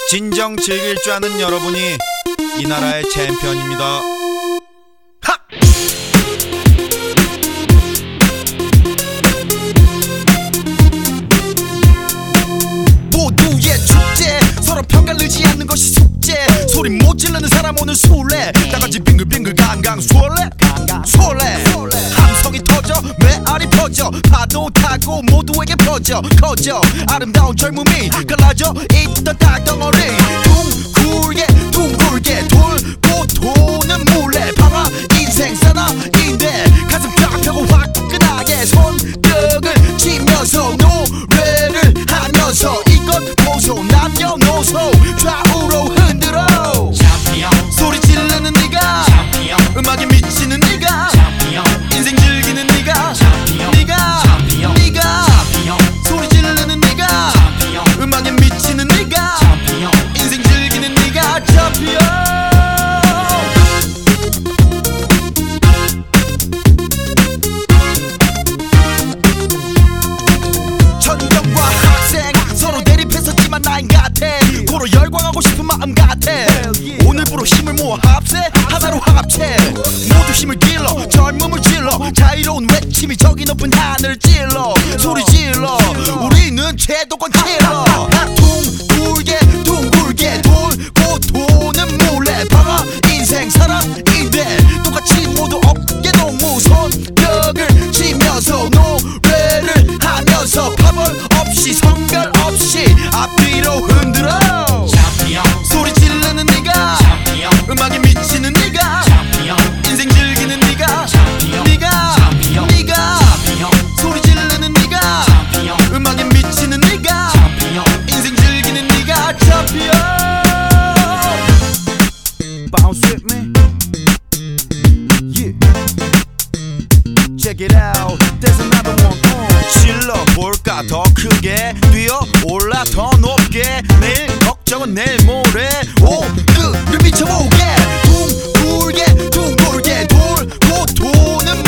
진정 즐길 줄 아는 여러분이 이 나라의 챔피언입니다. 하! 모두의 축제, 서로 평가를 넣지 않는 것이 숙제. 소리 못 지르는 사람 오늘 술래, 다같이 빙글빙글 강강 술래 술래. 함성이 터져 메아리 퍼져, 파도 타고 모두에게 퍼져 커져 아름다운 젊음이 갈라져 있던 땅덩어리. 둥글게 둥글게 돌고 도는 물레, 방아 인생 사나인데 가슴 쫙 펴고 화끈하게 손뼉을 치면서 노래를 하면서 이건 보소 남녀노소 좌우로 흔들어. 소리 지르는 네가 음악에 미치는 네가 인생 즐기는 네가 소리 지르는 네가 음악에 미치는 네가 인생 즐기는 네가 챔피언. 전경과 학생 서로 대립했었지만 나인 같아. 고로 열광하고 싶은 마음 같아. 오늘부로 힘을 모아 합세 하나로 합체. 모두 힘을 길러 젊음을 질러 자유로운 외침이 저기 높은 하늘을 찔러. 소리 질러 우리는 최도권 킬러. 둥글게 둥글게 돌고 도는 물레, 방아 인생 사람인데 똑같이 모두 어깨 동무 손뼉을 치면서 노래를 하면서 파벌 없이 성별 없이 앞뒤로 흔들어. 소리 지르는 네가 음악에 미치는 네가 인생 즐기는 네가 소리 지르는 네가 음악에 미치는 네가 인생 즐기는 네가 챔피언. Bounce with me, yeah. Check it out, there's another one. 질러볼까 더 크게, 뛰어올라 더 높게, 내일 걱정은 내일 모레. 오늘을 미쳐보게 둥글게 둥글게 돌고 도는